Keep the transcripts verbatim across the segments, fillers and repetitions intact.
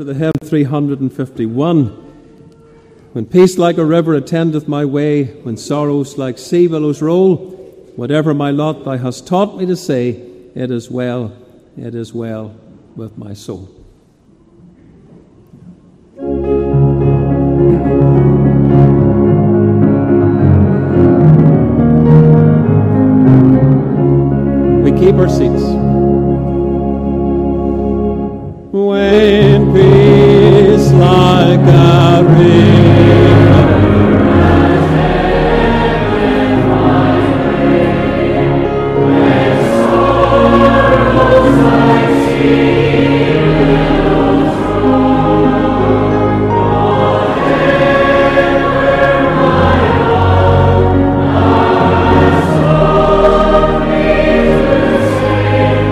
the hymn three fifty-one. When peace like a river attendeth my way, when sorrows like sea billows roll, whatever my lot thou hast taught me to say, it is well, it is well with my soul. We keep our seats. When peace like a river Thank you.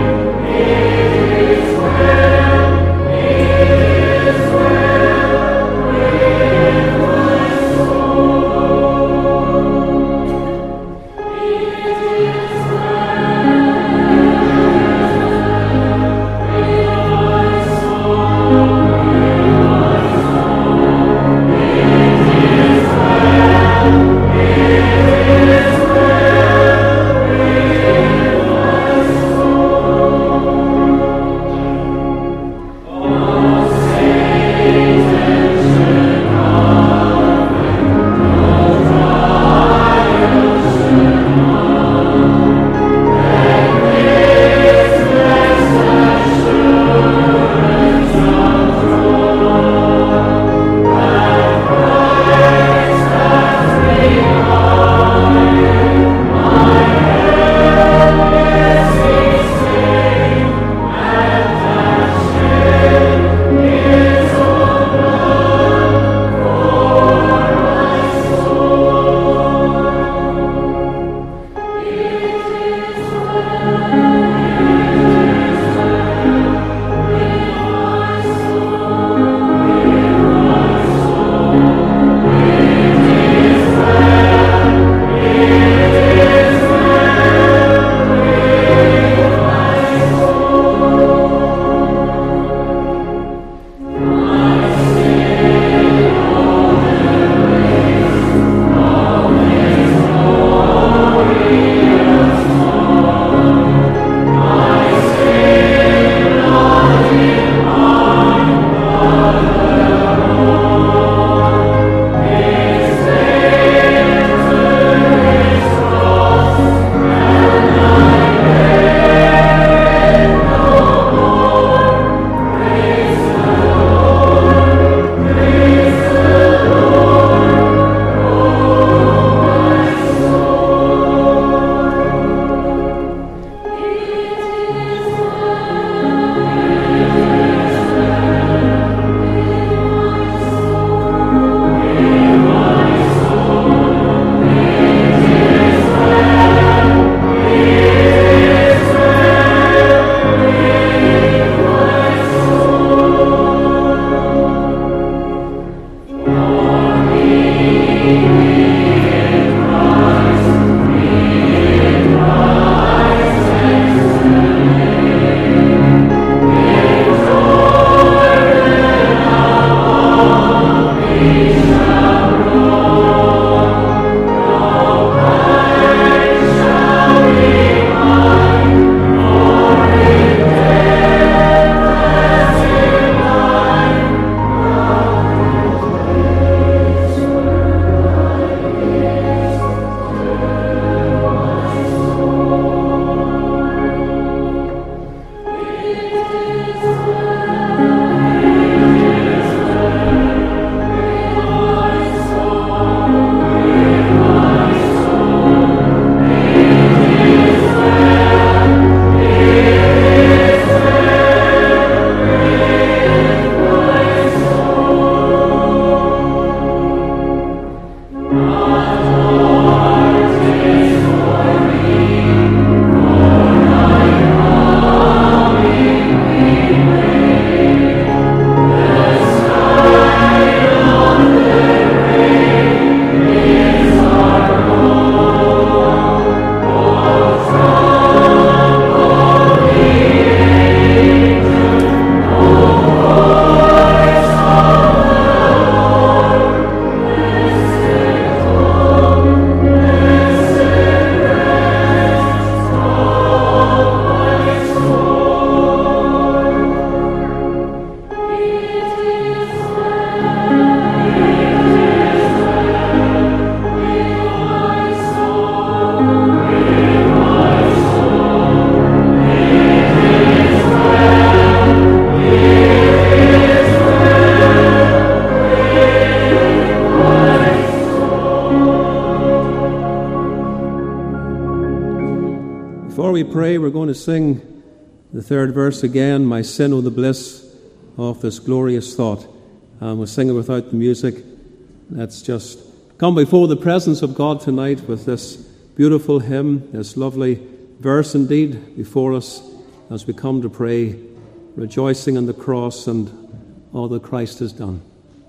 we pray, we're going to sing the third verse again, My sin, oh the bliss of this glorious thought. And we'll sing it without the music. Let's just come before the presence of God tonight with this beautiful hymn, this lovely verse indeed before us as we come to pray, rejoicing in the cross and all that Christ has done.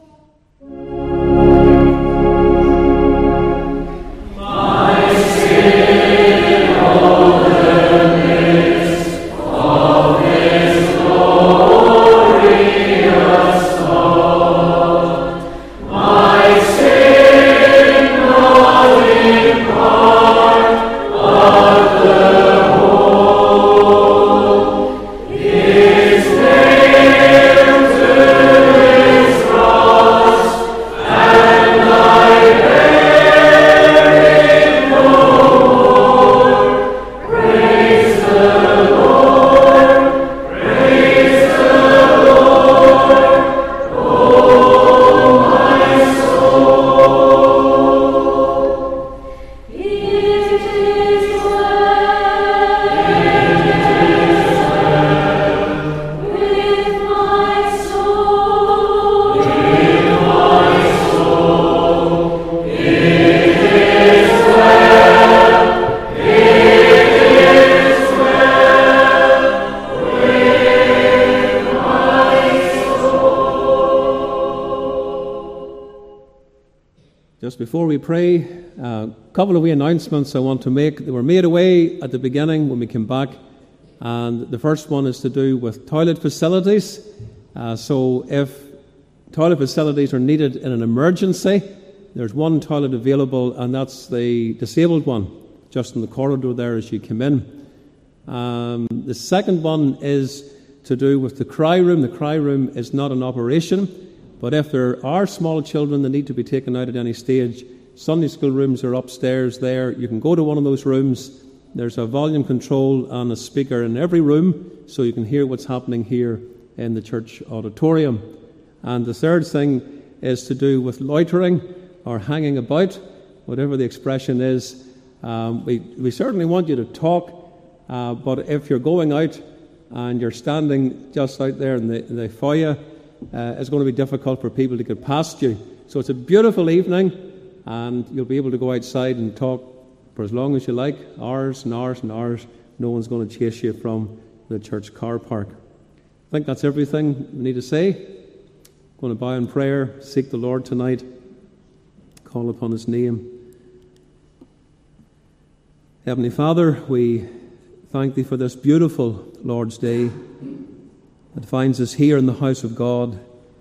Before we pray, a couple of wee announcements I want to make. They were made away at the beginning when we came back, and the first one is to do with toilet facilities. Uh, so if toilet facilities are needed in an emergency, there's one toilet available, and that's the disabled one, just in the corridor there as you come in. Um, the second one is to do with the cry room. The cry room is not an operation, but if there are small children that need to be taken out at any stage, Sunday school rooms are upstairs there. You can go to one of those rooms. There's a volume control and a speaker in every room, so you can hear what's happening here in the church auditorium. And the third thing is to do with loitering or hanging about, whatever the expression is. Um, we, we certainly want you to talk, uh, but if you're going out and you're standing just out there in the, in the foyer, Uh, it's going to be difficult for people to get past you. So it's a beautiful evening, and you'll be able to go outside and talk for as long as you like, hours and hours and hours. No one's going to chase you from the church car park. I think that's everything we need to say. I'm going to bow in prayer, seek the Lord tonight, call upon His name. Heavenly Father, we thank Thee for this beautiful Lord's Day that finds us here in the house of God.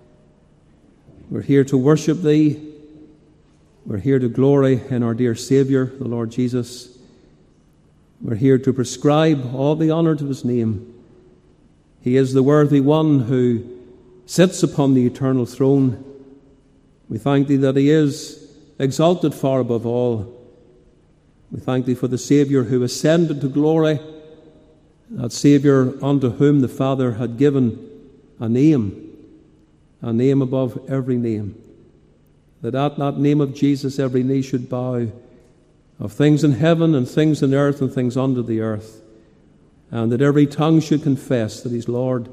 We're here to worship Thee. We're here to glory in our dear Saviour, the Lord Jesus. We're here to prescribe all the honour to His name. He is the worthy one who sits upon the eternal throne. We thank Thee that He is exalted far above all. We thank Thee for the Saviour who ascended to glory, that Saviour unto whom the Father had given a name, a name above every name, that at that name of Jesus every knee should bow, of things in heaven and things in earth and things under the earth, and that every tongue should confess that He's Lord.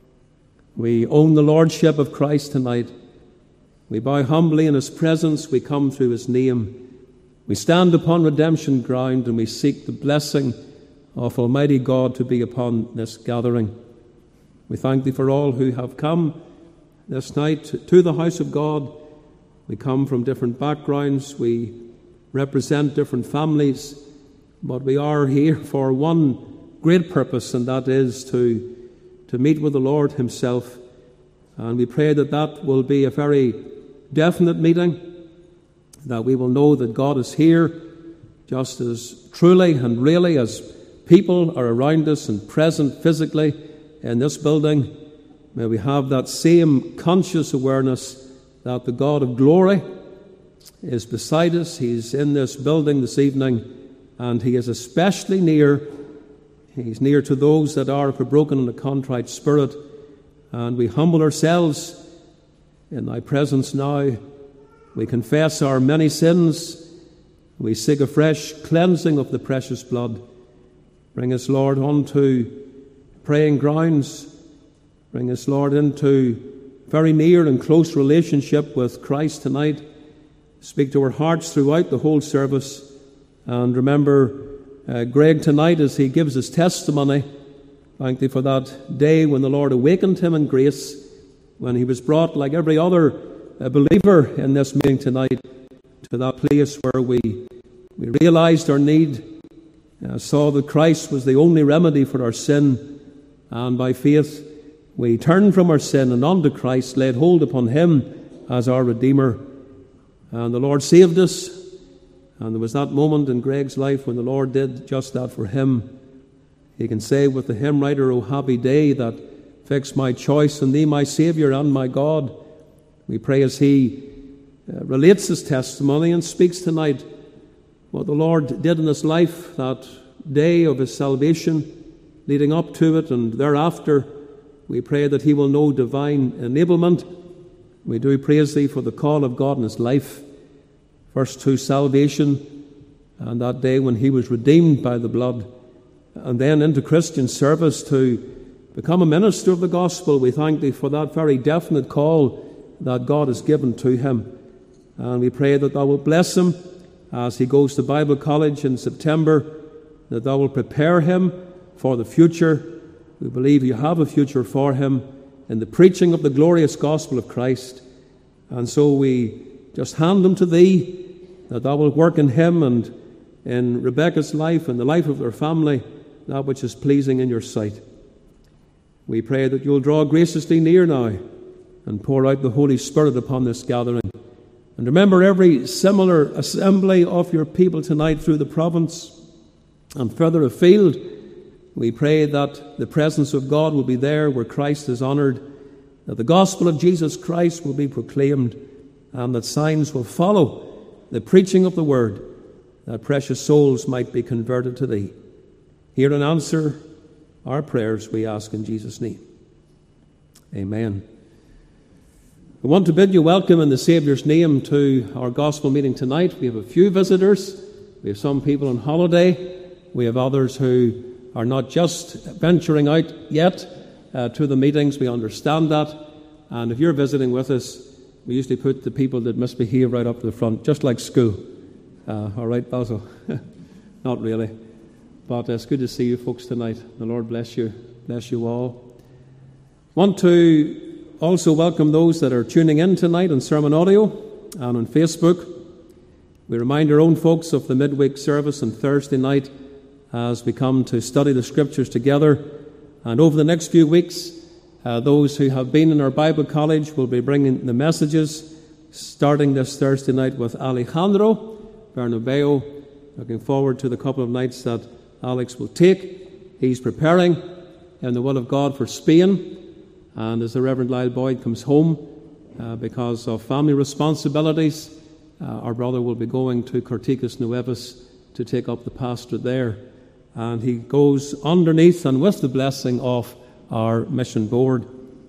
We own the Lordship of Christ tonight. We bow humbly in His presence. We come through His name. We stand upon redemption ground, and we seek the blessing of Almighty God to be upon this gathering. We thank Thee for all who have come this night to the house of God. We come from different backgrounds. We represent different families, but we are here for one great purpose, and that is to, to meet with the Lord Himself. And we pray that that will be a very definite meeting, that we will know that God is here just as truly and really as people are around us and present physically in this building. May we have that same conscious awareness that the God of glory is beside us. He's in this building this evening, and He is especially near. He's near to those that are of a broken and a contrite spirit. And we humble ourselves in Thy presence now. We confess our many sins. We seek a fresh cleansing of the precious blood. Bring us, Lord, onto praying grounds. Bring us, Lord, into very near and close relationship with Christ tonight. Speak to our hearts throughout the whole service. And remember uh, Greg tonight as he gives his testimony. Thank thee for that day when the Lord awakened him in grace, when he was brought, like every other uh, believer in this meeting tonight, to that place where we, we realized our need, uh, saw that Christ was the only remedy for our sin, and by faith we turned from our sin and unto Christ, laid hold upon him as our Redeemer. And the Lord saved us. And there was that moment in Greg's life when the Lord did just that for him. He can say with the hymn writer, "O happy day that fixed my choice in thee, my Saviour and my God." We pray as he uh, relates his testimony and speaks tonight what the Lord did in his life, that day of his salvation, leading up to it and thereafter. We pray that he will know divine enablement. We do praise thee for the call of God in his life, first to salvation, and that day when he was redeemed by the blood, and then into Christian service to become a minister of the gospel. We thank thee for that very definite call that God has given to him. And we pray that thou wilt bless him as he goes to Bible college in September, that thou wilt prepare him for the future. We believe you have a future for him in the preaching of the glorious gospel of Christ. And so we just hand him to thee, that thou wilt work in him and in Rebecca's life and the life of their family, that which is pleasing in your sight. We pray that you'll draw graciously near now and pour out the Holy Spirit upon this gathering. And remember every similar assembly of your people tonight through the province and further afield. We pray that the presence of God will be there where Christ is honoured, that the gospel of Jesus Christ will be proclaimed, and that signs will follow the preaching of the word, that precious souls might be converted to thee. Hear and answer our prayers, we ask in Jesus' name. Amen. I want to bid you welcome in the Saviour's name to our gospel meeting tonight. We have a few visitors. We have some people on holiday. We have others who are not just venturing out yet uh, to the meetings. We understand that. And if you're visiting with us, we usually put the people that misbehave right up to the front, just like school. Uh, all right, Basil? Not really. But uh, it's good to see you folks tonight. The Lord bless you. Bless you all. Want to also welcome those that are tuning in tonight on Sermon Audio and on Facebook. We remind our own folks of the midweek service on Thursday night as we come to study the Scriptures together. And over the next few weeks, uh, those who have been in our Bible college will be bringing the messages, starting this Thursday night with Alejandro Bernabeu. Looking forward to the couple of nights that Alex will take. He's preparing in the will of God for Spain. And as the Reverend Lyle Boyd comes home uh, because of family responsibilities, uh, our brother will be going to Corticas Nuevas to take up the pastorate there. And he goes underneath and with the blessing of our mission board.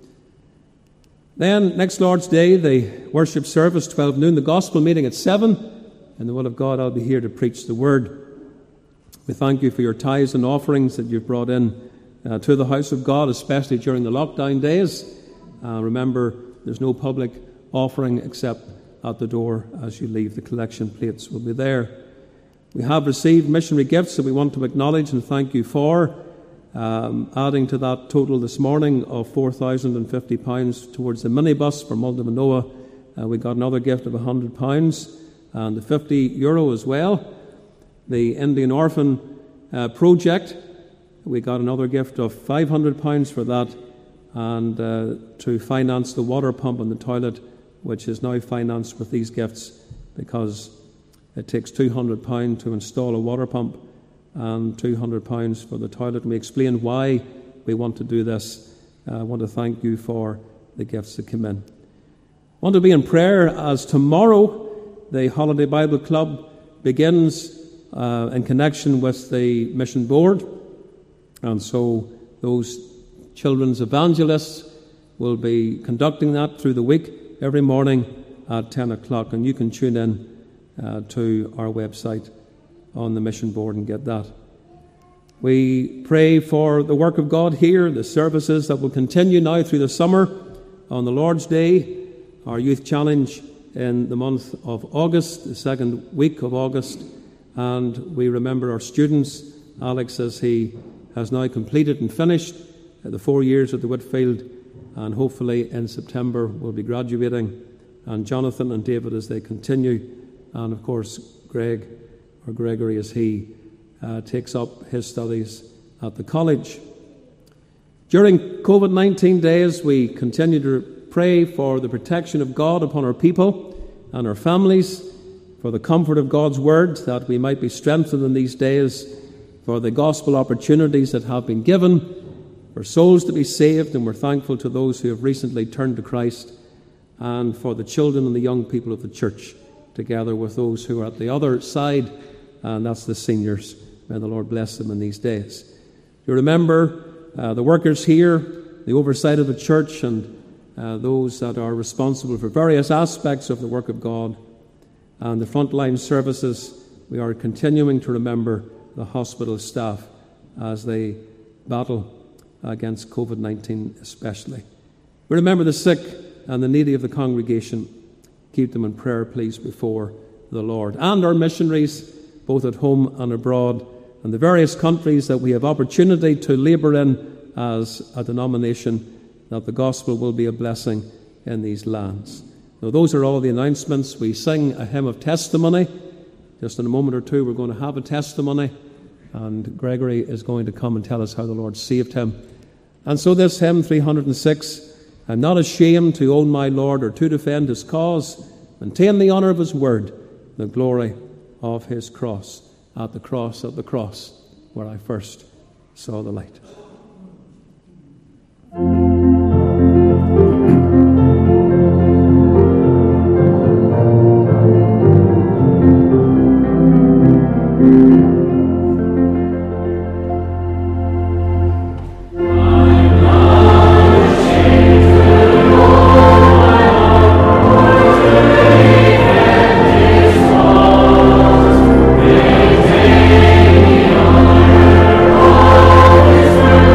Then, next Lord's Day, the worship service, twelve noon, the gospel meeting at seven. In the will of God, I'll be here to preach the word. We thank you for your tithes and offerings that you've brought in uh, to the house of God, especially during the lockdown days. Uh, remember, there's no public offering except at the door as you leave. The collection plates will be there. We have received missionary gifts that we want to acknowledge and thank you for, um, adding to that total this morning of four thousand fifty pounds towards the minibus for Muldamanoa. Uh, we got another gift of one hundred pounds and the fifty euro as well. The Indian Orphan uh, Project, we got another gift of five hundred pounds for that, and uh, to finance the water pump in the toilet, which is now financed with these gifts because it takes two hundred pounds to install a water pump and two hundred pounds for the toilet. And we explained why we want to do this. Uh, I want to thank you for the gifts that come in. I want to be in prayer as tomorrow the Holiday Bible Club begins uh, in connection with the mission board. And so those children's evangelists will be conducting that through the week every morning at ten o'clock. And you can tune in Uh, to our website on the mission board and get that. We pray for the work of God here, the services that will continue now through the summer on the Lord's Day, our Youth Challenge in the month of August, the second week of August, and we remember our students, Alex, as he has now completed and finished the four years at the Whitfield, and hopefully in September will be graduating, and Jonathan and David as they continue, and of course Greg, or Gregory, as he uh, takes up his studies at the college. During COVID nineteen days, we continue to pray for the protection of God upon our people and our families, for the comfort of God's word, that we might be strengthened in these days, for the gospel opportunities that have been given, for souls to be saved, and we're thankful to those who have recently turned to Christ, and for the children and the young people of the church, together with those who are at the other side, and that's the seniors. May the Lord bless them in these days. You remember uh, the workers here, the oversight of the church, and uh, those that are responsible for various aspects of the work of God, and the frontline services. We are continuing to remember the hospital staff as they battle against COVID nineteen especially. We remember the sick and the needy of the congregation. Keep them in prayer, please, before the Lord. And our missionaries, both at home and abroad, and the various countries that we have opportunity to labour in as a denomination, that the gospel will be a blessing in these lands. Now, those are all the announcements. We sing a hymn of testimony. Just in a moment or two, we're going to have a testimony, and Gregory is going to come and tell us how the Lord saved him. And so this hymn, three hundred six, I'm not ashamed to own my Lord or to defend his cause, maintain the honour of his word, the glory of his cross, at the cross of the cross, where I first saw the light. His word.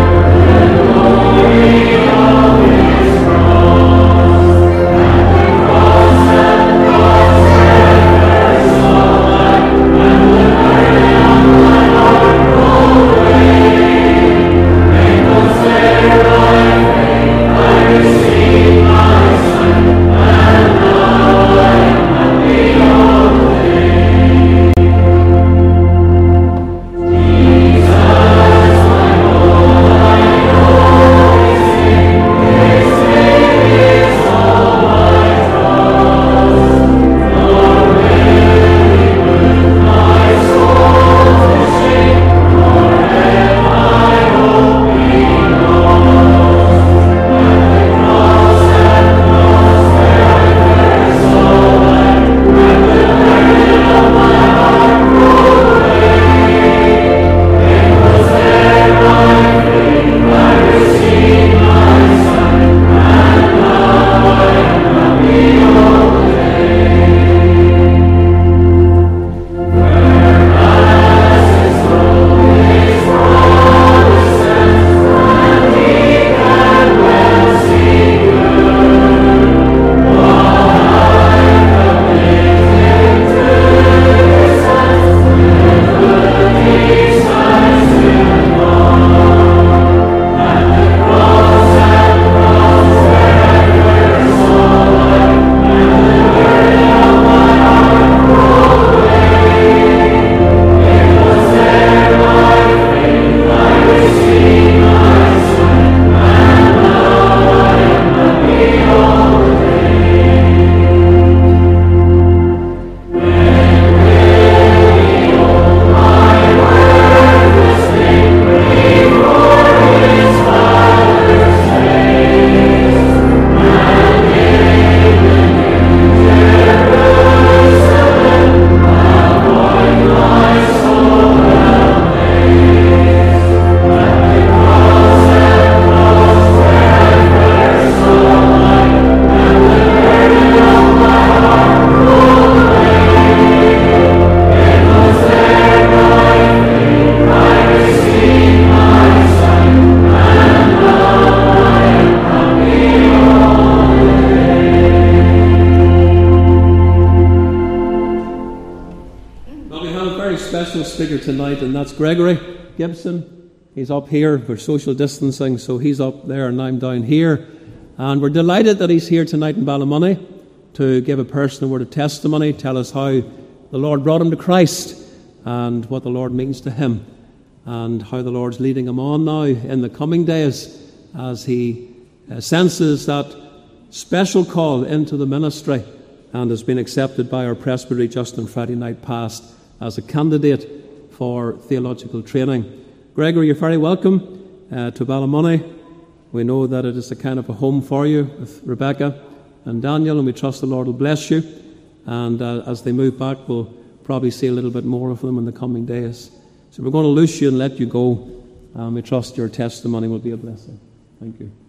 very special speaker tonight, and that's Gregory Gibson. He's up here for social distancing, so he's up there and I'm down here. And we're delighted that he's here tonight in Ballymoney to give a personal word of testimony, tell us how the Lord brought him to Christ and what the Lord means to him, and how the Lord's leading him on now in the coming days as he uh, senses that special call into the ministry and has been accepted by our presbytery just on Friday night past as a candidate for theological training. Gregory, you're very welcome uh, to Ballymoney. We know that it is a kind of a home for you with Rebecca and Daniel, and we trust the Lord will bless you. And uh, as they move back, we'll probably see a little bit more of them in the coming days. So we're going to loose you and let you go, and we trust your testimony will be a blessing. Thank you.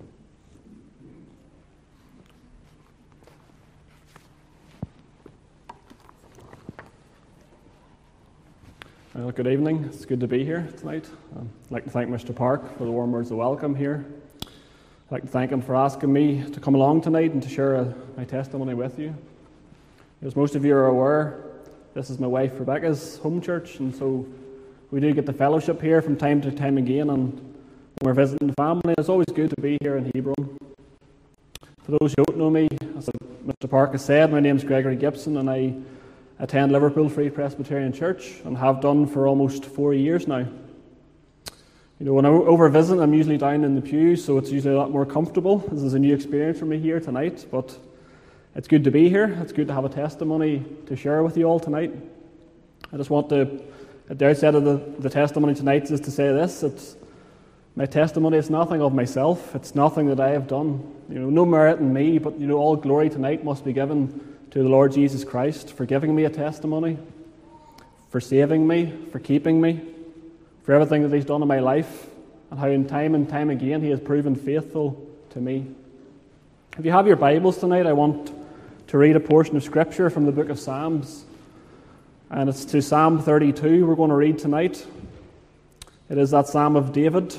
Well, good evening. It's good to be here tonight. Um, I'd like to thank Mister Park for the warm words of welcome here. I'd like to thank him for asking me to come along tonight and to share uh, my testimony with you. As most of you are aware, this is my wife Rebecca's home church, and so we do get the fellowship here from time to time again, and when we're visiting the family, it's always good to be here in Hebron. For those who don't know me, as Mister Park has said, my name's Gregory Gibson, and I attend Liverpool Free Presbyterian Church and have done for almost four years now. You know, when I'm over visiting, I'm usually down in the pews, so it's usually a lot more comfortable. This is a new experience for me here tonight, but it's good to be here. It's good to have a testimony to share with you all tonight. I just want to, at the outset of the, the testimony tonight, is to say this. It's, my testimony is nothing of myself. It's nothing that I have done. You know, no merit in me, but you know, all glory tonight must be given to the Lord Jesus Christ for giving me a testimony, for saving me, for keeping me, for everything that He's done in my life, and how in time and time again He has proven faithful to me. If you have your Bibles tonight, I want to read a portion of Scripture from the book of Psalms, and it's to Psalm thirty-two we're going to read tonight. It is that Psalm of David.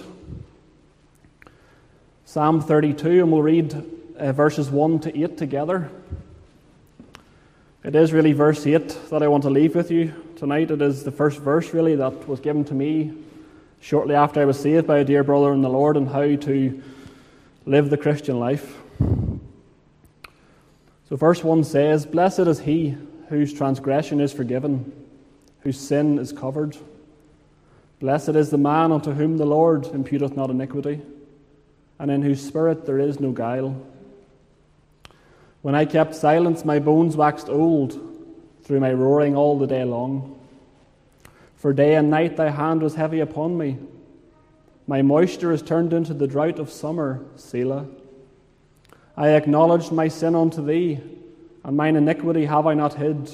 Psalm thirty-two, and we'll read uh, verses one to eight together. It is really verse eight that I want to leave with you tonight. It is the first verse, really, that was given to me shortly after I was saved by a dear brother in the Lord on how to live the Christian life. So verse one says, "Blessed is he whose transgression is forgiven, whose sin is covered. Blessed is the man unto whom the Lord imputeth not iniquity, and in whose spirit there is no guile. When I kept silence, my bones waxed old through my roaring all the day long. For day and night thy hand was heavy upon me. My moisture is turned into the drought of summer, Selah. I acknowledged my sin unto thee, and mine iniquity have I not hid.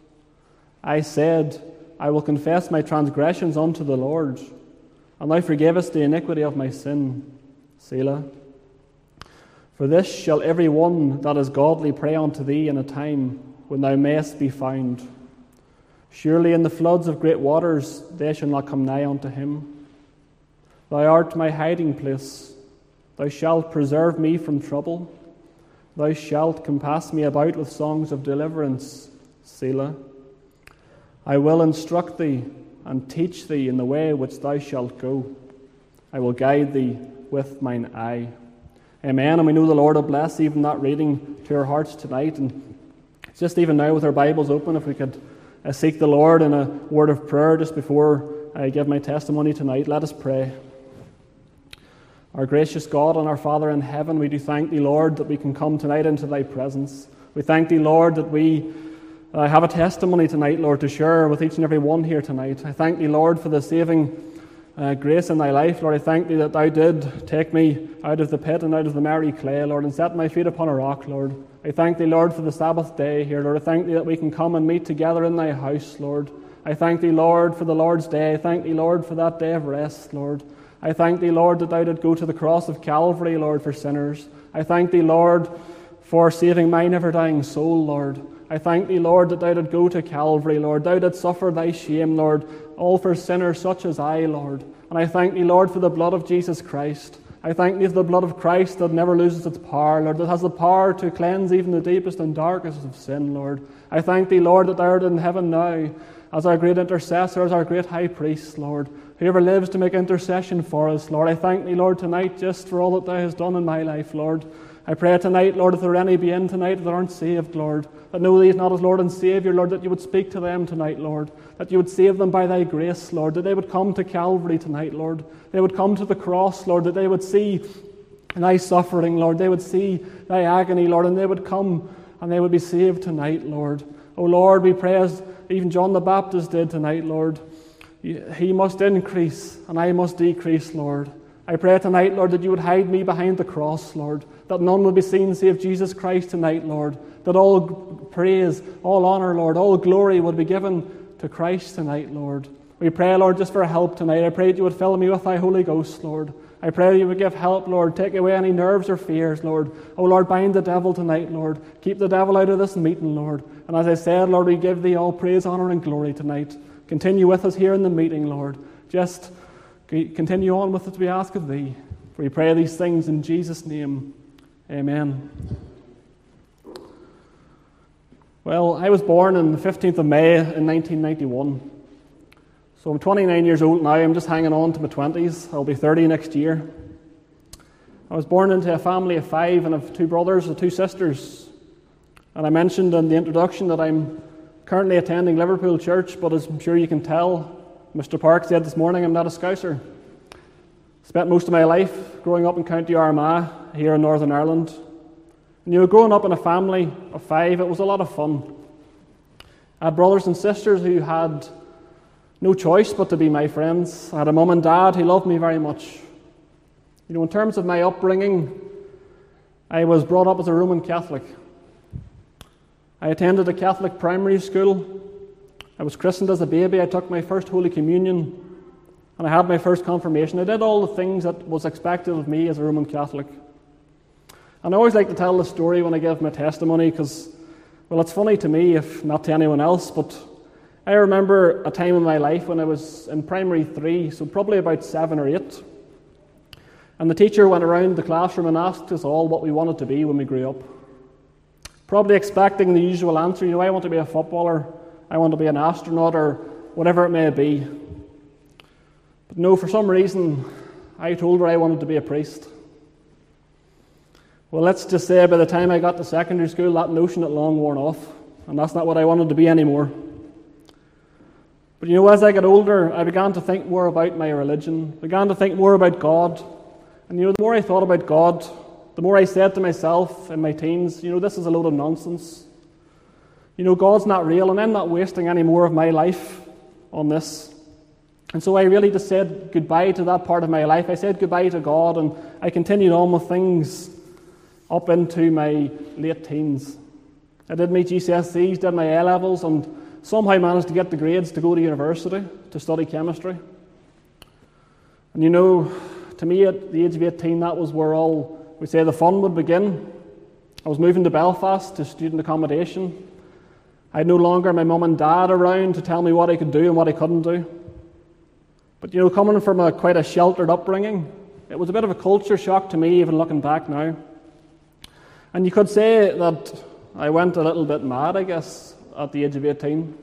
I said, I will confess my transgressions unto the Lord, and thou forgavest the iniquity of my sin, Selah. For this shall every one that is godly pray unto thee in a time when thou mayest be found. Surely in the floods of great waters they shall not come nigh unto him. Thou art my hiding place. Thou shalt preserve me from trouble. Thou shalt compass me about with songs of deliverance, Selah. I will instruct thee and teach thee in the way which thou shalt go. I will guide thee with mine eye." Amen. And we know the Lord will bless even that reading to our hearts tonight. And just even now with our Bibles open, if we could uh, seek the Lord in a word of prayer just before I give my testimony tonight, let us pray. Our gracious God and our Father in heaven, we do thank thee, Lord, that we can come tonight into thy presence. We thank thee, Lord, that we uh, have a testimony tonight, Lord, to share with each and every one here tonight. I thank thee, Lord, for the saving Uh, grace in thy life. Lord, I thank thee that thou did take me out of the pit and out of the miry clay, Lord, and set my feet upon a rock, Lord. I thank thee, Lord, for the Sabbath day here, Lord. I thank thee that we can come and meet together in thy house, Lord. I thank thee, Lord, for the Lord's day. I thank thee, Lord, for that day of rest, Lord. I thank thee, Lord, that thou did go to the cross of Calvary, Lord, for sinners. I thank thee, Lord, for saving my never-dying soul, Lord. I thank thee, Lord, that thou did go to Calvary, Lord. Thou did suffer thy shame, Lord, all for sinners such as I, Lord. And I thank thee, Lord, for the blood of Jesus Christ. I thank Thee for the blood of Christ that never loses its power, Lord, that has the power to cleanse even the deepest and darkest of sin, Lord. I thank Thee, Lord, that Thou art in heaven now as our great intercessor, as our great high priest, Lord, whoever lives to make intercession for us, Lord. I thank Thee, Lord, tonight just for all that Thou hast done in my life, Lord. I pray tonight, Lord, if there any be in tonight that aren't saved, Lord, that know Thee not as Lord and Saviour, Lord, that You would speak to them tonight, Lord, that You would save them by Thy grace, Lord, that they would come to Calvary tonight, Lord. They would come to the cross, Lord, that they would see Thy suffering, Lord. They would see Thy agony, Lord, and they would come and they would be saved tonight, Lord. Oh, Lord, we pray as even John the Baptist did tonight, Lord. He must increase and I must decrease, Lord. I pray tonight, Lord, that You would hide me behind the cross, Lord, that none would be seen save Jesus Christ tonight, Lord, that all praise, all honour, Lord, all glory would be given to Christ tonight, Lord. We pray, Lord, just for help tonight. I pray that You would fill me with Thy Holy Ghost, Lord. I pray that You would give help, Lord. Take away any nerves or fears, Lord. Oh, Lord, bind the devil tonight, Lord. Keep the devil out of this meeting, Lord. And as I said, Lord, we give Thee all praise, honour and glory tonight. Continue with us here in the meeting, Lord. Just continue on with us, we ask of Thee. We pray these things in Jesus' name. Amen. Well, I was born on the fifteenth of May in nineteen ninety-one. So I'm twenty-nine years old now. I'm just hanging on to my twenties. I'll be thirty next year. I was born into a family of five and have two brothers and two sisters. And I mentioned in the introduction that I'm currently attending Liverpool Church, but as I'm sure you can tell, Mister Park said this morning, I'm not a Scouser. Spent most of my life growing up in County Armagh, here in Northern Ireland. And you know, growing up in a family of five, it was a lot of fun. I had brothers and sisters who had no choice but to be my friends. I had a mum and dad who loved me very much. You know, in terms of my upbringing, I was brought up as a Roman Catholic. I attended a Catholic primary school. I was christened as a baby. I took my first Holy Communion. And I had my first confirmation. I did all the things that was expected of me as a Roman Catholic. And I always like to tell the story when I give my testimony because, well, it's funny to me, if not to anyone else, but I remember a time in my life when I was in primary three, so probably about seven or eight. And the teacher went around the classroom and asked us all what we wanted to be when we grew up. Probably expecting the usual answer, you know, I want to be a footballer, I want to be an astronaut, or whatever it may be. But no, for some reason, I told her I wanted to be a priest. Well, let's just say by the time I got to secondary school, that notion had long worn off, and that's not what I wanted to be anymore. But you know, as I got older, I began to think more about my religion, began to think more about God. And you know, the more I thought about God, the more I said to myself in my teens, you know, this is a load of nonsense. You know, God's not real, and I'm not wasting any more of my life on this. And so I really just said goodbye to that part of my life. I said goodbye to God, and I continued on with things up into my late teens. I did my G C S Es, did my A-levels, and somehow managed to get the grades to go to university to study chemistry. And you know, to me at the age of eighteen, that was where all, we say, the fun would begin. I was moving to Belfast to student accommodation. I had no longer my mum and dad around to tell me what I could do and what I couldn't do. But you know, coming from a quite a sheltered upbringing, it was a bit of a culture shock to me, even looking back now. And you could say that I went a little bit mad, I guess, at the age of eighteen.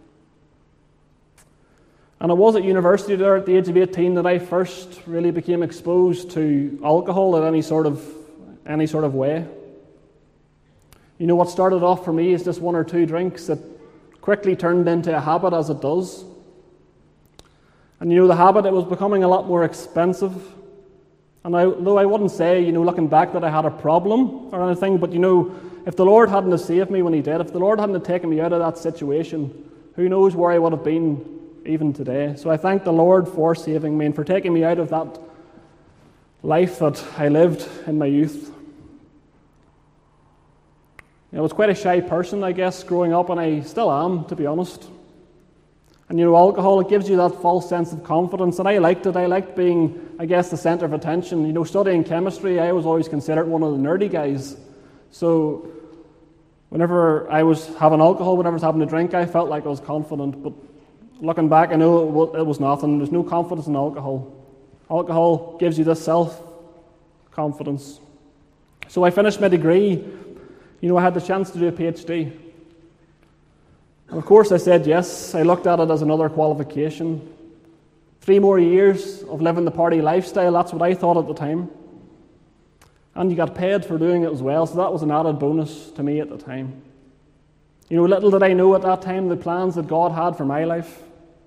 And it was at university there at the age of eighteen that I first really became exposed to alcohol in any sort of any sort of way. You know, what started off for me is just one or two drinks that quickly turned into a habit, as it does. And you know, the habit, it was becoming a lot more expensive. And I, though I wouldn't say, you know, looking back, that I had a problem or anything, but you know, if the Lord hadn't have saved me when He did, if the Lord hadn't have taken me out of that situation, who knows where I would have been even today. So I thank the Lord for saving me and for taking me out of that life that I lived in my youth. You know, I was quite a shy person, I guess, growing up, and I still am, to be honest. And you know, alcohol, it gives you that false sense of confidence, and I liked it. I liked being, I guess, the centre of attention. You know, studying chemistry, I was always considered one of the nerdy guys. So whenever I was having alcohol, whenever I was having a drink, I felt like I was confident. But looking back, I know it was nothing. There's no confidence in alcohol. Alcohol gives you this self, confidence. So I finished my degree. You know, I had the chance to do a PhD. And of course I said yes. I looked at it as another qualification. Three more years of living the party lifestyle, that's what I thought at the time. And you got paid for doing it as well, so that was an added bonus to me at the time. You know, little did I know at that time the plans that God had for my life.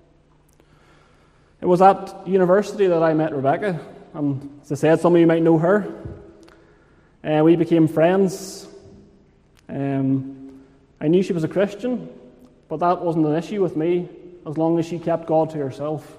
It was at university that I met Rebecca, and as I said, some of you might know her. Uh, we became friends. Um, I knew she was a Christian, but that wasn't an issue with me as long as she kept God to herself.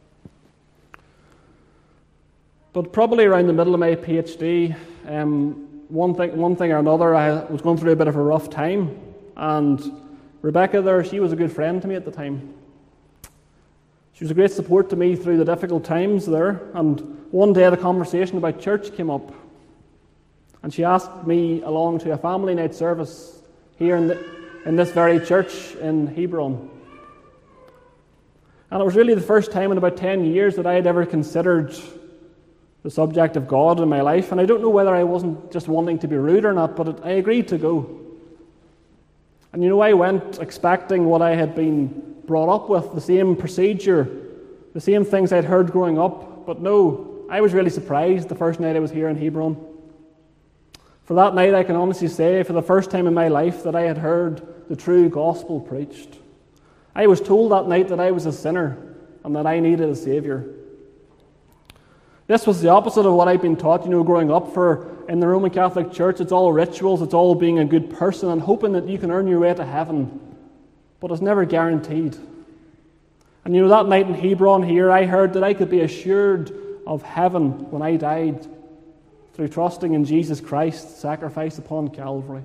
But probably around the middle of my PhD, um, one thing, one thing or another, I was going through a bit of a rough time, and Rebecca there, she was a good friend to me at the time. She was a great support to me through the difficult times there, and one day the conversation about church came up, and she asked me along to a family night service here in, the, in this very church in Hebron. And it was really the first time in about ten years that I had ever considered the subject of God in my life, and I don't know whether I wasn't just wanting to be rude or not, but it, I agreed to go. And you know, I went expecting what I had been brought up with, the same procedure, the same things I'd heard growing up, but no, I was really surprised the first night I was here in Hebron. For that night, I can honestly say, for the first time in my life, that I had heard the true gospel preached. I was told that night that I was a sinner and that I needed a Saviour. This was the opposite of what I'd been taught, you know, growing up. For in the Roman Catholic Church, it's all rituals, it's all being a good person and hoping that you can earn your way to heaven. But it's never guaranteed. And you know, that night in Hebron here, I heard that I could be assured of heaven when I died through trusting in Jesus Christ's sacrifice upon Calvary.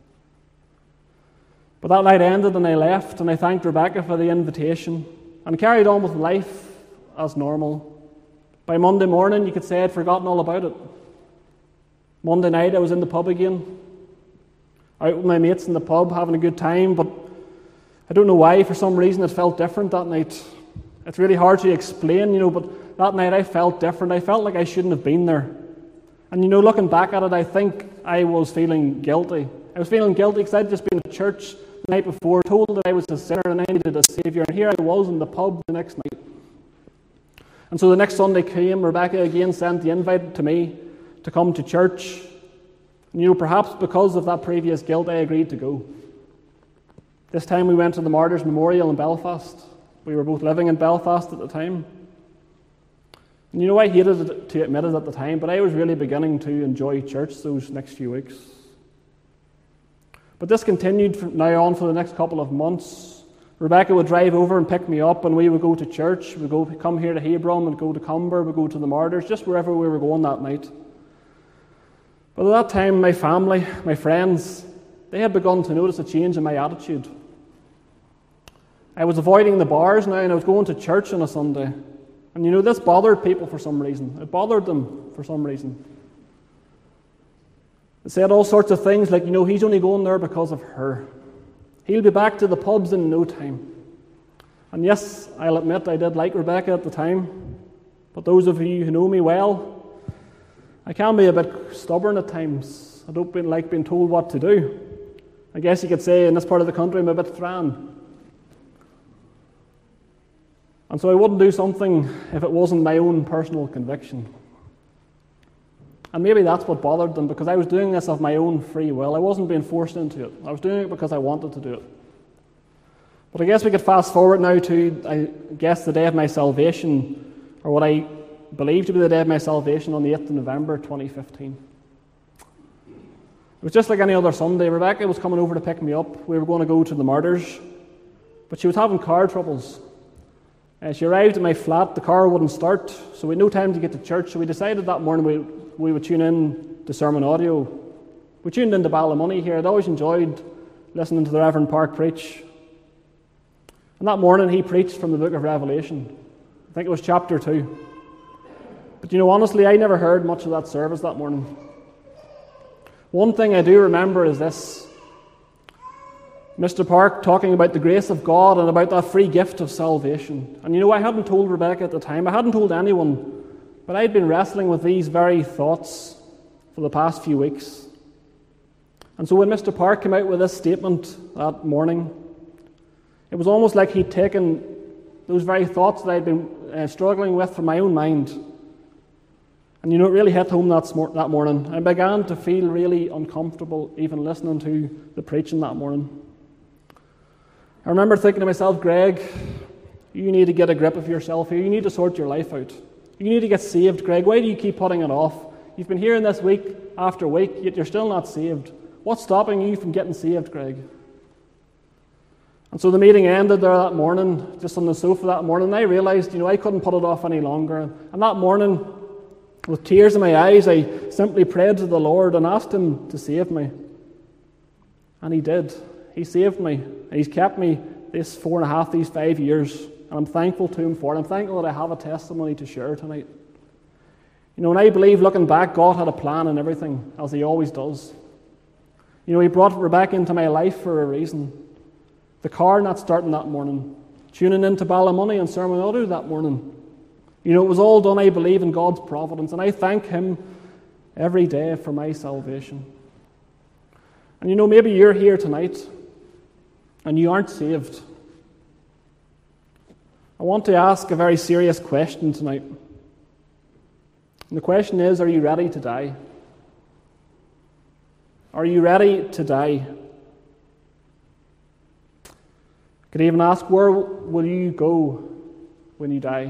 But that night ended and I left, and I thanked Rebecca for the invitation and carried on with life as normal. By Monday morning, you could say I'd forgotten all about it. Monday night, I was in the pub again, out with my mates in the pub, having a good time, but I don't know why, for some reason, it felt different that night. It's really hard to explain, you know, but that night I felt different. I felt like I shouldn't have been there. And, you know, looking back at it, I think I was feeling guilty. I was feeling guilty because I'd just been at church the night before, told that I was a sinner and I needed a Saviour, and here I was in the pub the next night. And so the next Sunday came, Rebecca again sent the invite to me to come to church. And, you know, perhaps because of that previous guilt, I agreed to go. This time we went to the Martyrs' Memorial in Belfast. We were both living in Belfast at the time. And you know, I hated it to admit it at the time, but I was really beginning to enjoy church those next few weeks. But this continued from now on for the next couple of months. Rebecca would drive over and pick me up, and we would go to church. We'd go come here to Hebron, we'd go to Comber, we'd go to the Martyrs, just wherever we were going that night. But at that time, my family, my friends, they had begun to notice a change in my attitude. I was avoiding the bars now, and I was going to church on a Sunday. And you know, this bothered people for some reason. It bothered them for some reason. They said all sorts of things like, you know, he's only going there because of her. He'll be back to the pubs in no time. And yes, I'll admit I did like Rebecca at the time. But those of you who know me well, I can be a bit stubborn at times. I don't like being told what to do. I guess you could say in this part of the country I'm a bit thran. And so I wouldn't do something if it wasn't my own personal conviction. And maybe that's what bothered them, because I was doing this of my own free will. I wasn't being forced into it. I was doing it because I wanted to do it. But I guess we could fast forward now to, I guess, the day of my salvation, or what I believe to be the day of my salvation, on the eighth of November twenty fifteen. It was just like any other Sunday. Rebecca was coming over to pick me up. We were going to go to the Martyrs, but she was having car troubles. Uh, she arrived at my flat, the car wouldn't start, so we had no time to get to church, so we decided that morning we, we would tune in to sermon audio. We tuned into Ballymoney here. I'd always enjoyed listening to the Reverend Park preach. And that morning he preached from the book of Revelation. I think it was chapter two. But you know, honestly, I never heard much of that service that morning. One thing I do remember is this. Mister Park talking about the grace of God and about that free gift of salvation. And you know, I hadn't told Rebecca at the time, I hadn't told anyone, but I'd been wrestling with these very thoughts for the past few weeks. And so when Mister Park came out with this statement that morning, it was almost like he'd taken those very thoughts that I'd been uh, struggling with from my own mind. And you know, it really hit home that, smor- that morning. I began to feel really uncomfortable even listening to the preaching that morning. I remember thinking to myself, Greg, you need to get a grip of yourself here. You need to sort your life out. You need to get saved, Greg. Why do you keep putting it off? You've been hearing this week after week, yet you're still not saved. What's stopping you from getting saved, Greg? And so the meeting ended there that morning, just on the sofa that morning, and I realised, you know, I couldn't put it off any longer. And that morning, with tears in my eyes, I simply prayed to the Lord and asked Him to save me. And He did. He saved me. And He's kept me this four and a half, these five years. And I'm thankful to Him for it. I'm thankful that I have a testimony to share tonight. You know, and I believe, looking back, God had a plan in everything, as He always does. You know, He brought Rebecca into my life for a reason. The car not starting that morning. Tuning into Ballymoney and Sermon Audio that morning. You know, it was all done, I believe, in God's providence. And I thank Him every day for my salvation. And you know, maybe you're here tonight and you aren't saved. I want to ask a very serious question tonight. And the question is, are you ready to die? Are you ready to die? I could even ask, where will you go when you die?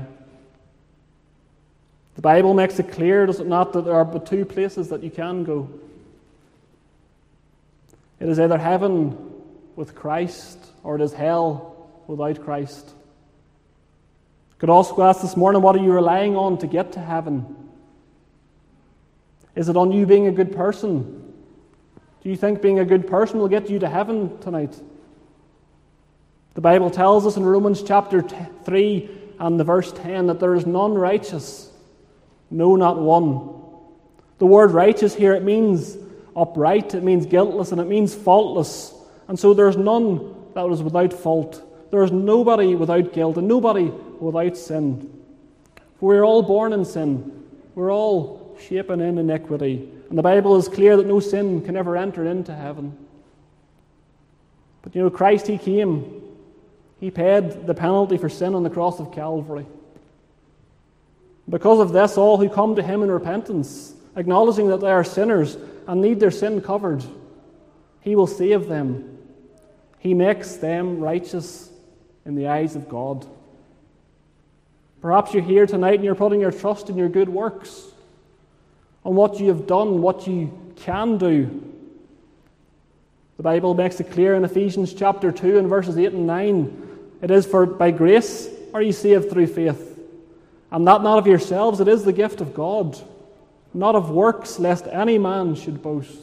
The Bible makes it clear, does it not, that there are but two places that you can go. It is either heaven with Christ, or it is hell without Christ. I could also ask this morning, what are you relying on to get to heaven? Is it on you being a good person? Do you think being a good person will get you to heaven tonight? The Bible tells us in Romans chapter three and the verse ten that there is none righteous, no, not one. The word righteous here, it means upright, it means guiltless, and it means faultless. And so there is none that is without fault. There is nobody without guilt and nobody without sin. For we're all born in sin. We're all shapen in iniquity. And the Bible is clear that no sin can ever enter into heaven. But you know, Christ, He came. He paid the penalty for sin on the cross of Calvary. Because of this, all who come to Him in repentance, acknowledging that they are sinners and need their sin covered, He will save them. He makes them righteous in the eyes of God. Perhaps you're here tonight and you're putting your trust in your good works, on what you have done, what you can do. The Bible makes it clear in Ephesians chapter two and verses eight and nine, it is for by grace are you saved through faith, and that not of yourselves, it is the gift of God, not of works, lest any man should boast.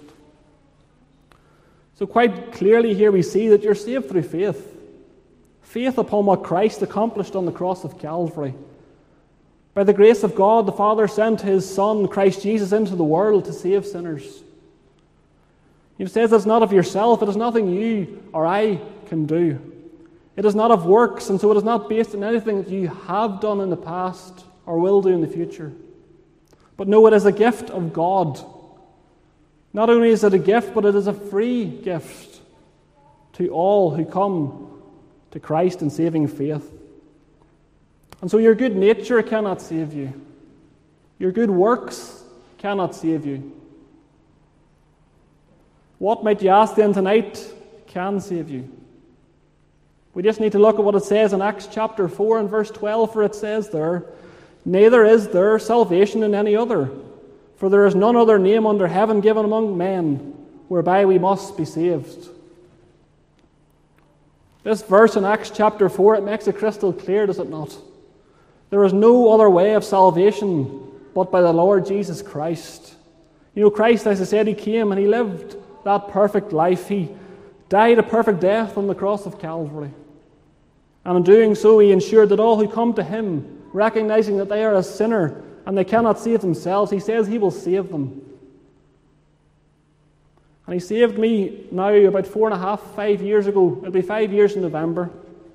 So quite clearly here we see that you're saved through faith. Faith upon what Christ accomplished on the cross of Calvary. By the grace of God, the Father sent His Son, Christ Jesus, into the world to save sinners. He says it's not of yourself, it is nothing you or I can do. It is not of works, and so it is not based on anything that you have done in the past or will do in the future. But no, it is a gift of God. Not only is it a gift, but it is a free gift to all who come to Christ in saving faith. And so your good nature cannot save you. Your good works cannot save you. What, might you ask then tonight, can save you? We just need to look at what it says in Acts chapter four and verse twelve, for it says there, neither is there salvation in any other, for there is none other name under heaven given among men whereby we must be saved. This verse in Acts chapter four, it makes it crystal clear, does it not? There is no other way of salvation but by the Lord Jesus Christ. You know, Christ, as I said, He came and He lived that perfect life. He died a perfect death on the cross of Calvary. And in doing so, He ensured that all who come to Him, recognizing that they are a sinner and they cannot save themselves, He says He will save them. And He saved me now about four and a half, five years ago. It'll be five years in November.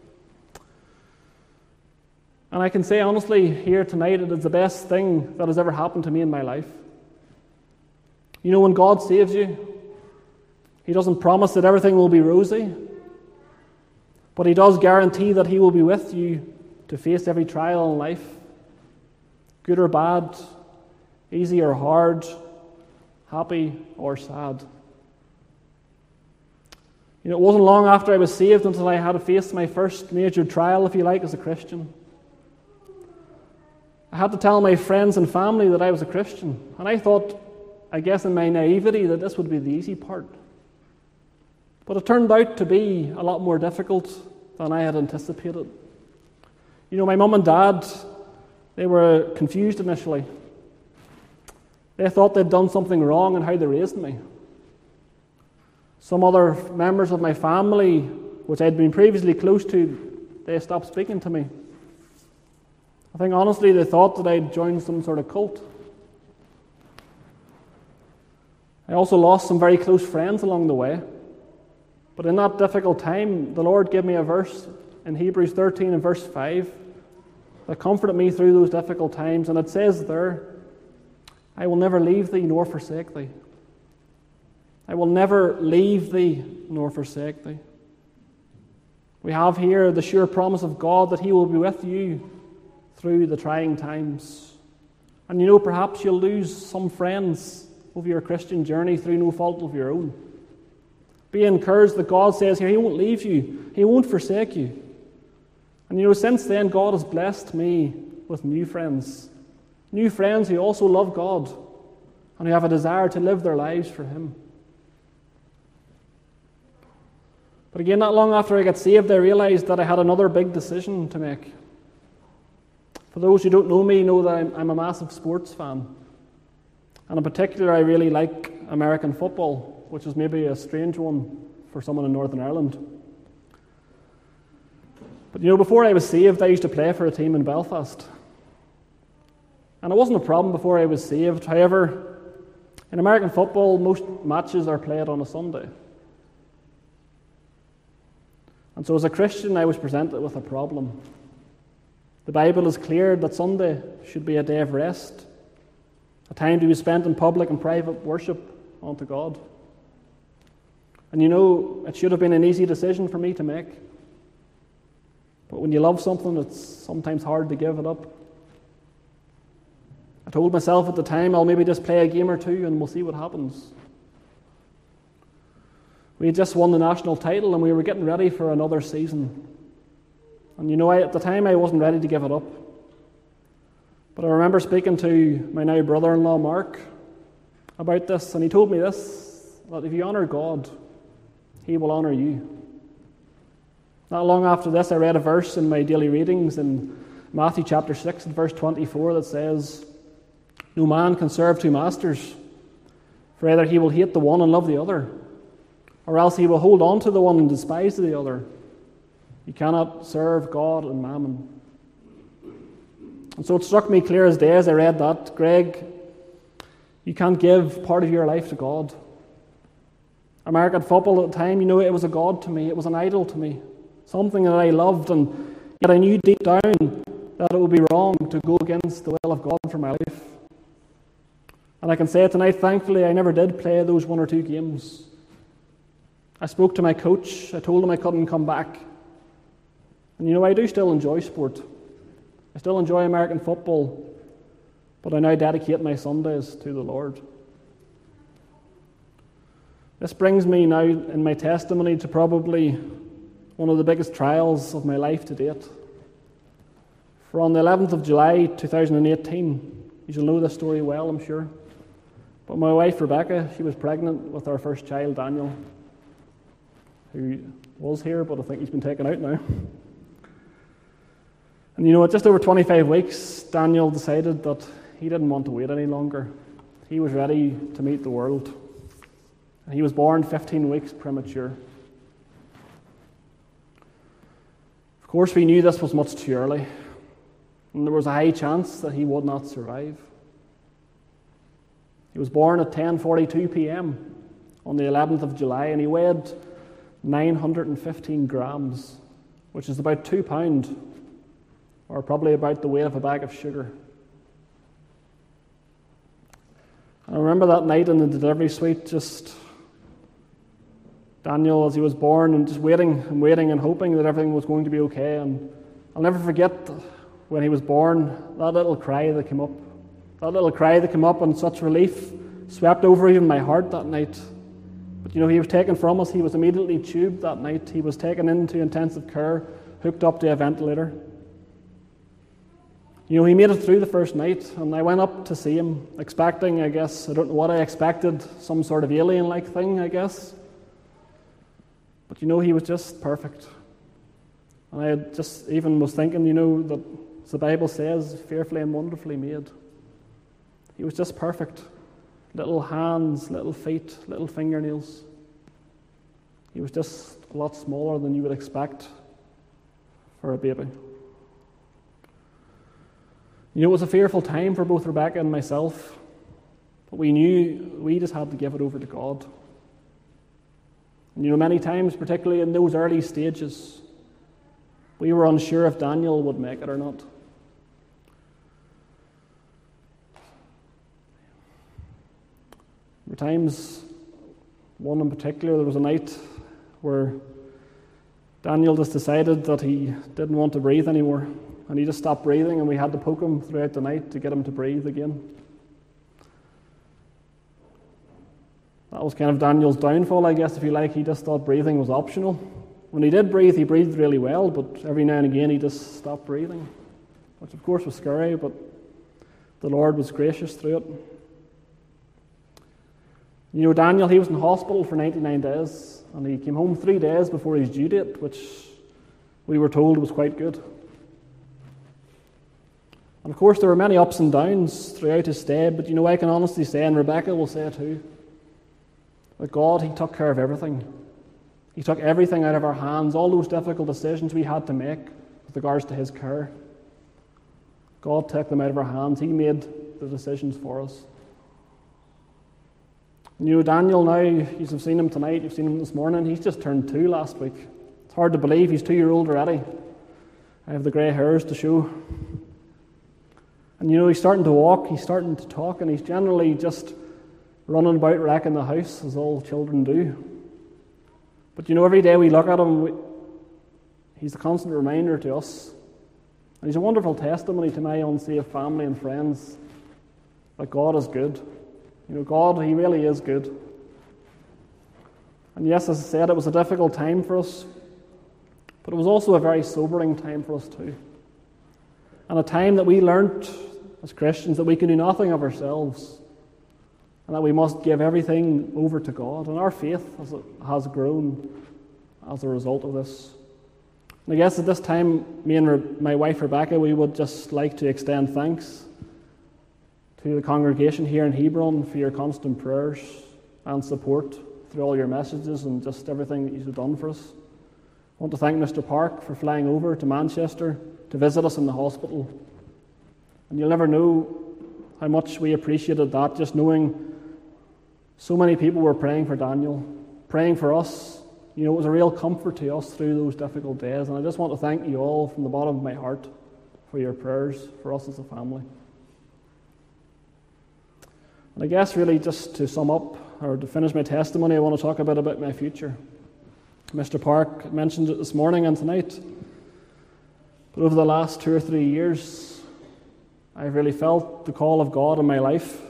And I can say honestly here tonight, it is the best thing that has ever happened to me in my life. You know, when God saves you, He doesn't promise that everything will be rosy, but He does guarantee that He will be with you to face every trial in life, good or bad, easy or hard, happy or sad. You know, it wasn't long after I was saved until I had to face my first major trial, if you like, as a Christian. I had to tell my friends and family that I was a Christian, and I thought, I guess in my naivety, that this would be the easy part. But it turned out to be a lot more difficult than I had anticipated. You know, my mum and dad, they were confused initially. They thought they'd done something wrong in how they raised me. Some other members of my family, which I'd been previously close to, they stopped speaking to me. I think honestly they thought that I'd joined some sort of cult. I also lost some very close friends along the way. But in that difficult time, the Lord gave me a verse in Hebrews thirteen and verse five that comforted me through those difficult times. And it says there, I will never leave thee nor forsake thee. I will never leave thee nor forsake thee. We have here the sure promise of God that He will be with you through the trying times. And you know, perhaps you'll lose some friends over your Christian journey through no fault of your own. Be encouraged that God says here He won't leave you, He won't forsake you. And you know, since then God has blessed me with new friends. New friends who also love God and who have a desire to live their lives for Him. But again, not long after I got saved, I realized that I had another big decision to make. For those who don't know me, know that I'm, I'm a massive sports fan. And in particular, I really like American football, which is maybe a strange one for someone in Northern Ireland. But you know, before I was saved, I used to play for a team in Belfast. And it wasn't a problem before I was saved. However, in American football, most matches are played on a Sunday. And so as a Christian, I was presented with a problem. The Bible is clear that Sunday should be a day of rest, a time to be spent in public and private worship unto God. And you know, it should have been an easy decision for me to make. But when you love something, it's sometimes hard to give it up. I told myself at the time, I'll maybe just play a game or two and we'll see what happens. We had just won the national title and we were getting ready for another season. And you know, I, at the time I wasn't ready to give it up. But I remember speaking to my now brother-in-law Mark about this, and he told me this, that if you honour God, He will honour you. Not long after this, I read a verse in my daily readings in Matthew chapter six and verse twenty-four that says, no man can serve two masters, for either he will hate the one and love the other, or else he will hold on to the one and despise the other. You cannot serve God and mammon. And so it struck me clear as day as I read that, Greg, you can't give part of your life to God. American football at the time, you know, it was a god to me. It was an idol to me. Something that I loved, and yet I knew deep down that it would be wrong to go against the will of God for my life. And I can say tonight, thankfully, I never did play those one or two games. I spoke to my coach. I told him I couldn't come back. And you know, I do still enjoy sport. I still enjoy American football, but I now dedicate my Sundays to the Lord. This brings me now in my testimony to probably one of the biggest trials of my life to date. For on the eleventh of July two thousand eighteen, you shall know this story well, I'm sure, but my wife Rebecca, she was pregnant with our first child, Daniel, who was here, but I think he's been taken out now. And you know, at just over twenty-five weeks, Daniel decided that he didn't want to wait any longer. He was ready to meet the world. And he was born fifteen weeks premature. Of course, we knew this was much too early, and there was a high chance that he would not survive. He was born at ten forty-two p.m. on the eleventh of July, and he weighed nine hundred fifteen grams, which is about two pounds, or probably about the weight of a bag of sugar. I remember that night in the delivery suite, just Daniel as he was born, and just waiting and waiting and hoping that everything was going to be okay. And I'll never forget when he was born, that little cry that came up. That little cry that came up, and such relief swept over even my heart that night. But you know, he was taken from us. He was immediately tubed that night. He was taken into intensive care, hooked up to a ventilator. You know, he made it through the first night, and I went up to see him, expecting, I guess, I don't know what I expected, some sort of alien-like thing, I guess. But you know, he was just perfect. And I just even was thinking, you know, that as the Bible says, fearfully and wonderfully made. He was just perfect. Little hands, little feet, little fingernails. He was just a lot smaller than you would expect for a baby. You know, it was a fearful time for both Rebecca and myself, but we knew we just had to give it over to God. And you know, many times, particularly in those early stages, we were unsure if Daniel would make it or not. There were times, one in particular, there was a night where Daniel just decided that he didn't want to breathe anymore. And he just stopped breathing, and we had to poke him throughout the night to get him to breathe again. That was kind of Daniel's downfall, I guess, if you like. He just thought breathing was optional. When he did breathe, he breathed really well, but every now and again he just stopped breathing, which of course was scary, but the Lord was gracious through it. You know, Daniel, he was in hospital for ninety-nine days, and he came home three days before his due date, which we were told was quite good. And of course, there were many ups and downs throughout his stay, but you know, I can honestly say, and Rebecca will say too, that God, he took care of everything. He took everything out of our hands, all those difficult decisions we had to make with regards to his care. God took them out of our hands. He made the decisions for us. You know, Daniel now, you've seen him tonight, you've seen him this morning, he's just turned two last week. It's hard to believe he's two-year-old already. I have the grey hairs to show. And you know, he's starting to walk, he's starting to talk, and he's generally just running about wrecking the house, as all children do. But you know, every day we look at him, we, he's a constant reminder to us. And he's a wonderful testimony to my unsaved family and friends that God is good. You know, God, he really is good. And yes, as I said, it was a difficult time for us, but it was also a very sobering time for us too. And a time that we learnt as Christians that we can do nothing of ourselves, and that we must give everything over to God. And our faith has, has grown as a result of this. And I guess at this time, me and Re- my wife Rebecca, we would just like to extend thanks to the congregation here in Hebron for your constant prayers and support through all your messages and just everything that you've done for us. I want to thank Mister Park for flying over to Manchester to visit us in the hospital. And you'll never know how much we appreciated that, just knowing so many people were praying for Daniel, praying for us. You know, it was a real comfort to us through those difficult days. And I just want to thank you all from the bottom of my heart for your prayers for us as a family. And I guess really just to sum up, or to finish my testimony, I want to talk a bit about my future. Mister Park mentioned it this morning and tonight. But over the last two or three years, I've really felt the call of God in my life.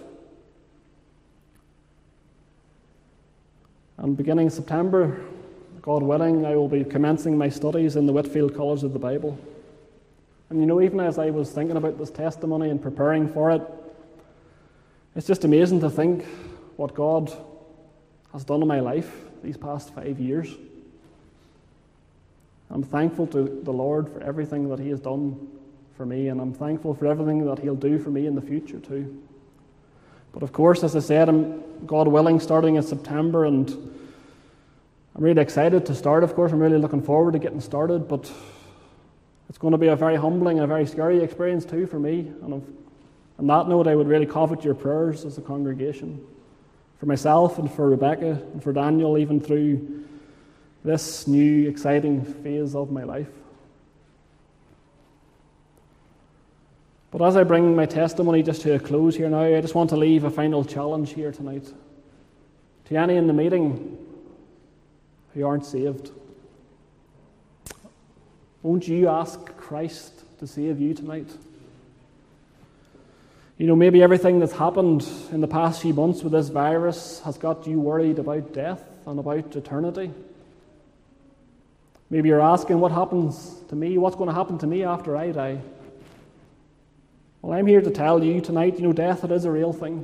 And beginning in September, God willing, I will be commencing my studies in the Whitfield College of the Bible. And you know, even as I was thinking about this testimony and preparing for it, it's just amazing to think what God has done in my life these past five years. I'm thankful to the Lord for everything that he has done for me, and I'm thankful for everything that he'll do for me in the future too. But of course, as I said, I'm, God willing, starting in September, and I'm really excited to start. Of course, I'm really looking forward to getting started, but it's going to be a very humbling and a very scary experience too for me. And I've, on that note, I would really covet your prayers as a congregation for myself and for Rebecca and for Daniel, even through this new, exciting phase of my life. But as I bring my testimony just to a close here now, I just want to leave a final challenge here tonight. To any in the meeting who aren't saved, won't you ask Christ to save you tonight? You know, maybe everything that's happened in the past few months with this virus has got you worried about death and about eternity. Maybe you're asking, what happens to me? What's going to happen to me after I die? Well, I'm here to tell you tonight, you know, death, it is a real thing.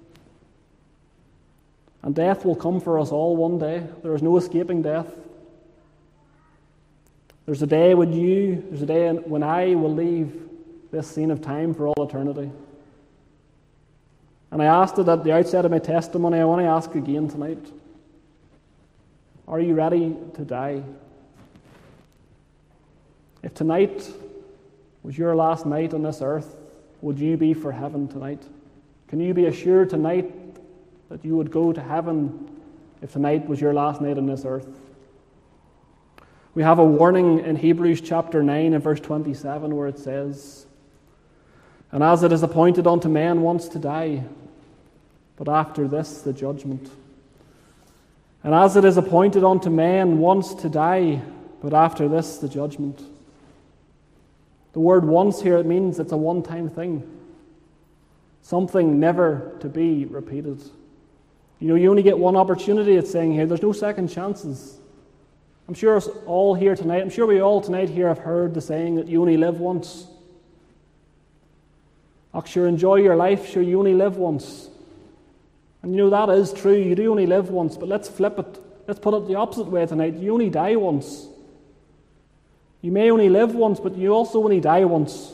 And death will come for us all one day. There is no escaping death. There's a day when you, there's a day when I will leave this scene of time for all eternity. And I asked it at the outset of my testimony, I want to ask again tonight. Are you ready to die? If tonight was your last night on this earth, would you be for heaven tonight? Can you be assured tonight that you would go to heaven if tonight was your last night on this earth? We have a warning in Hebrews chapter nine and verse twenty-seven where it says, "And as it is appointed unto man once to die, but after this the judgment. And as it is appointed unto man once to die, but after this the judgment." The word once here, it means it's a one-time thing. Something never to be repeated. You know, you only get one opportunity, it's saying here. There's no second chances. I'm sure us all here tonight, I'm sure we all tonight here have heard the saying that you only live once. Oh, sure, enjoy your life, sure, you only live once. And you know, that is true, you do only live once, but let's flip it. Let's put it the opposite way tonight. You only die once. You may only live once, but you also only die once.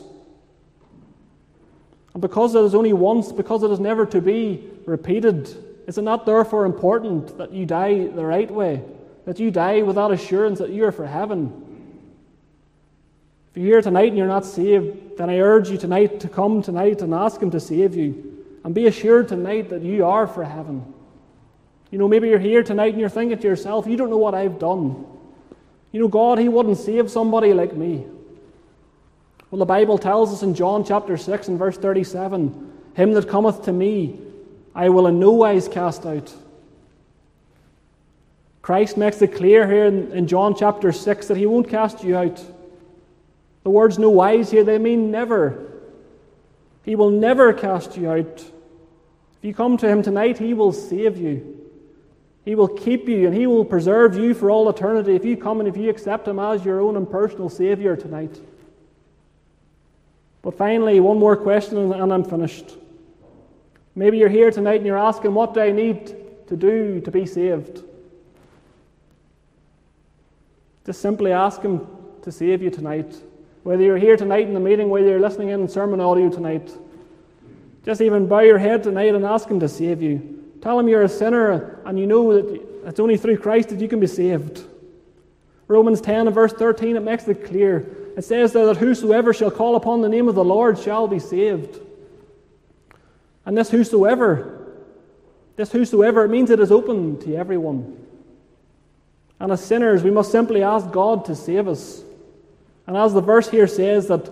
And because it is only once, because it is never to be repeated, is it not therefore important that you die the right way? That you die with that assurance that you are for heaven? If you're here tonight and you're not saved, then I urge you tonight to come tonight and ask Him to save you. And be assured tonight that you are for heaven. You know, maybe you're here tonight and you're thinking to yourself, you don't know what I've done. You know, God, He wouldn't save somebody like me. Well, the Bible tells us in John chapter six and verse thirty-seven, "Him that cometh to me, I will in no wise cast out." Christ makes it clear here in, in John chapter six that He won't cast you out. The words "no wise" here, they mean never. He will never cast you out. If you come to Him tonight, He will save you. He will keep you and He will preserve you for all eternity if you come and if you accept Him as your own and personal Saviour tonight. But finally, one more question and I'm finished. Maybe you're here tonight and you're asking, what do I need to do to be saved? Just simply ask Him to save you tonight. Whether you're here tonight in the meeting, whether you're listening in sermon audio tonight, just even bow your head tonight and ask Him to save you. Tell Him you're a sinner and you know that it's only through Christ that you can be saved. Romans ten and verse thirteen, it makes it clear. It says there that whosoever shall call upon the name of the Lord shall be saved. And this whosoever, this whosoever, it means it is open to everyone. And as sinners, we must simply ask God to save us. And as the verse here says that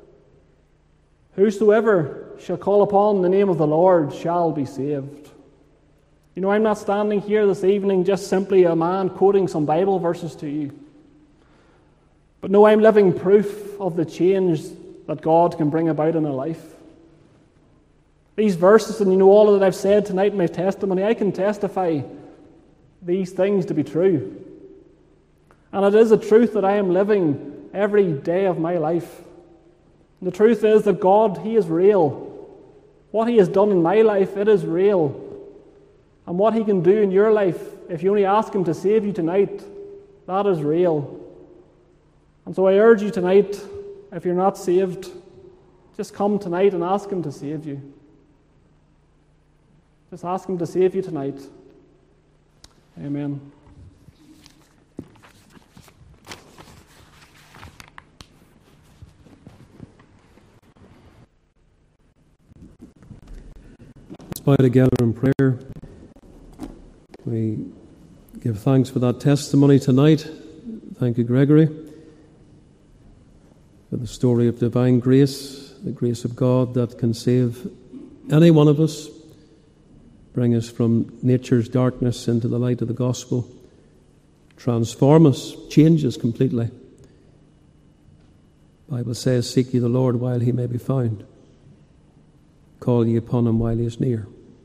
whosoever shall call upon the name of the Lord shall be saved. You know, I'm not standing here this evening just simply a man quoting some Bible verses to you. But no, I'm living proof of the change that God can bring about in a life. These verses, and you know all that I've said tonight in my testimony, I can testify these things to be true. And it is a truth that I am living every day of my life. And the truth is that God, He is real. What He has done in my life, it is real. And what He can do in your life, if you only ask Him to save you tonight, that is real. And so I urge you tonight, if you're not saved, just come tonight and ask Him to save you. Just ask Him to save you tonight. Amen. Let's bow together in prayer. We give thanks for that testimony tonight. Thank you, Gregory, for the story of divine grace the grace of God that can save any one of us, bring us from nature's darkness into the light of the gospel, transform us, change us completely. The Bible says, seek ye the Lord while he may be found. Call ye upon him while he is near.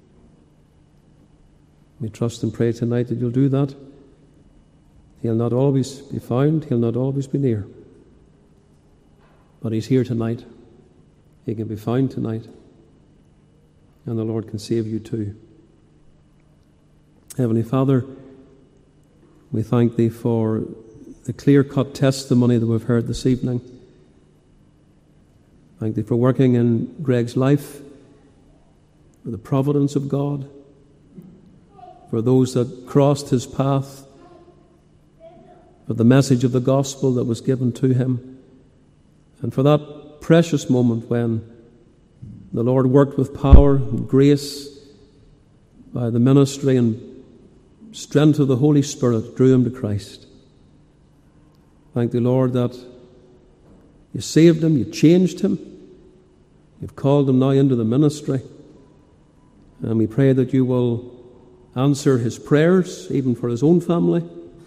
We trust and pray tonight that you'll do that. He'll not always be found, he'll not always be near. But he's here tonight. He can be found tonight. And the Lord can save you too. Heavenly Father, we thank thee for the clear-cut testimony that we've heard this evening. Thank thee for working in Greg's life, for the providence of God, for those that crossed his path, for the message of the gospel that was given to him, and for that precious moment when the Lord worked with power and grace by the ministry and strength of the Holy Spirit, drew him to Christ. Thank thee, Lord, that you saved him, you changed him, you've called him now into the ministry, and we pray that you will answer his prayers, even for his own family.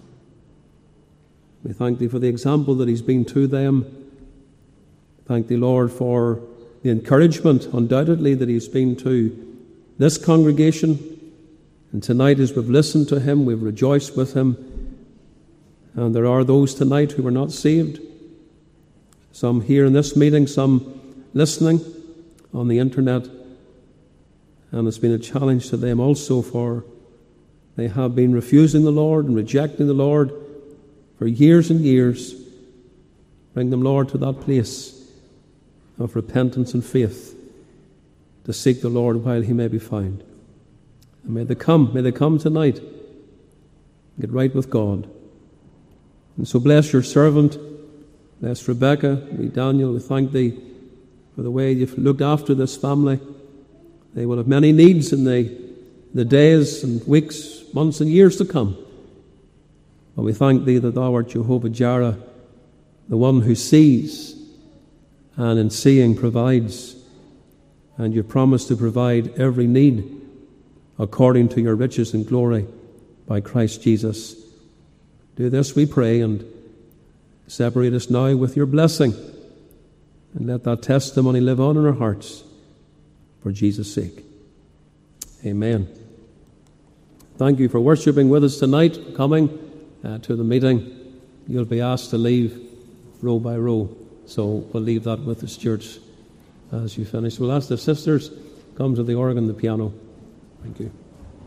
We thank thee for the example that he's been to them. Thank thee, Lord, for the encouragement, undoubtedly, that he's been to this congregation. And tonight, as we've listened to him, we've rejoiced with him. And there are those tonight who are not saved. Some here in this meeting, some listening on the internet. And it's been a challenge to them also, for they have been refusing the Lord and rejecting the Lord for years and years. Bring them, Lord, to that place of repentance and faith to seek the Lord while he may be found. And may they come, may they come tonight, get right with God. And so bless your servant, bless Rebecca, we Daniel, we thank thee for the way you've looked after this family. They will have many needs in the, the days and weeks, months and years to come. But we thank thee that thou art Jehovah Jireh, the one who sees and in seeing provides. And you promise to provide every need according to your riches and glory by Christ Jesus. Do this, we pray, and separate us now with your blessing. And let that testimony live on in our hearts for Jesus' sake. Amen. Thank you for worshipping with us tonight, coming uh, to the meeting. You'll be asked to leave row by row. So we'll leave that with the stewards as you finish. We'll ask the sisters come to the organ, the piano. Thank you.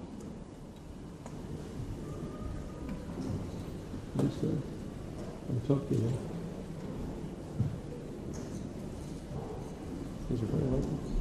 Thanks, sir. I'll talk to you. These are very welcome.